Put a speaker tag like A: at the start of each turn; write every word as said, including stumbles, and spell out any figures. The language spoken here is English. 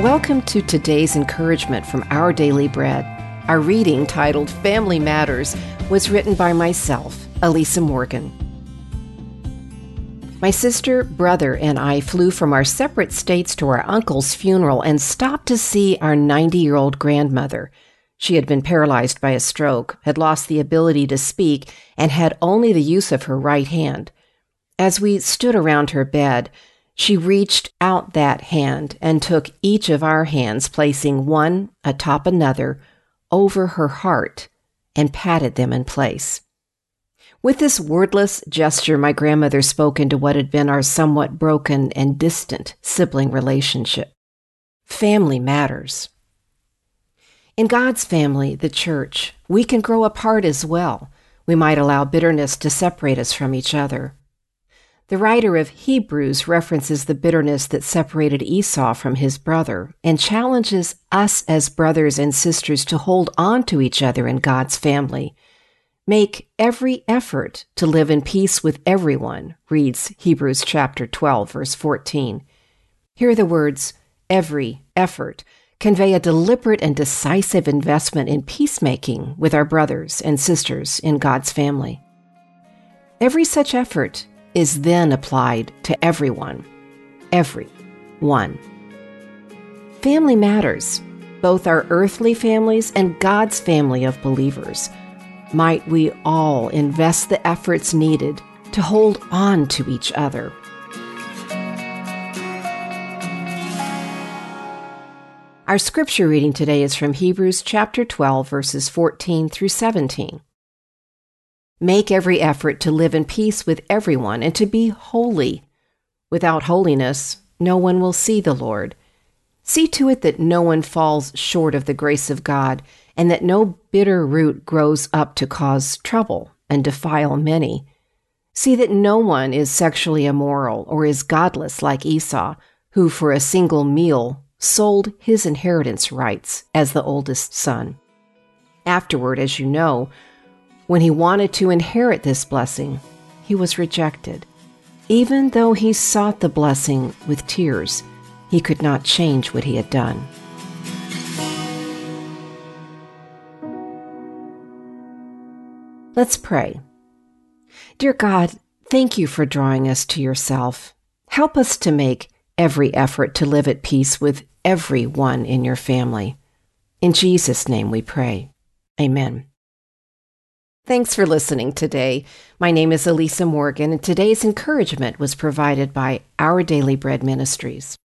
A: Welcome to today's encouragement from Our Daily Bread. Our reading, titled Family Matters, was written by myself, Elisa Morgan. My sister, brother, and I flew from our separate states to our uncle's funeral and stopped to see our ninety-year-old grandmother. She had been paralyzed by a stroke, had lost the ability to speak, and had only the use of her right hand. As we stood around her bed, she reached out that hand and took each of our hands, placing one atop another over her heart, and patted them in place. With this wordless gesture, my grandmother spoke into what had been our somewhat broken and distant sibling relationship. Family matters. In God's family, the church, we can grow apart as well. We might allow bitterness to separate us from each other. The writer of Hebrews references the bitterness that separated Esau from his brother and challenges us as brothers and sisters to hold on to each other in God's family. Make every effort to live in peace with everyone, reads Hebrews chapter twelve, verse fourteen. Here the words, every effort, convey a deliberate and decisive investment in peacemaking with our brothers and sisters in God's family. Every such effort is then applied to everyone. Every one. Family matters, both our earthly families and God's family of believers. Might we all invest the efforts needed to hold on to each other. Our scripture reading today is from Hebrews chapter twelve, verses fourteen through seventeen. Make every effort to live in peace with everyone and to be holy. Without holiness, no one will see the Lord. See to it that no one falls short of the grace of God, and that no bitter root grows up to cause trouble and defile many. See that no one is sexually immoral or is godless like Esau, who for a single meal sold his inheritance rights as the oldest son. Afterward, as you know, when he wanted to inherit this blessing, he was rejected. Even though he sought the blessing with tears, he could not change what he had done. Let's pray. Dear God, thank you for drawing us to yourself. Help us to make every effort to live at peace with everyone in your family. In Jesus' name we pray. Amen. Thanks for listening today. My name is Elisa Morgan, and today's encouragement was provided by Our Daily Bread Ministries.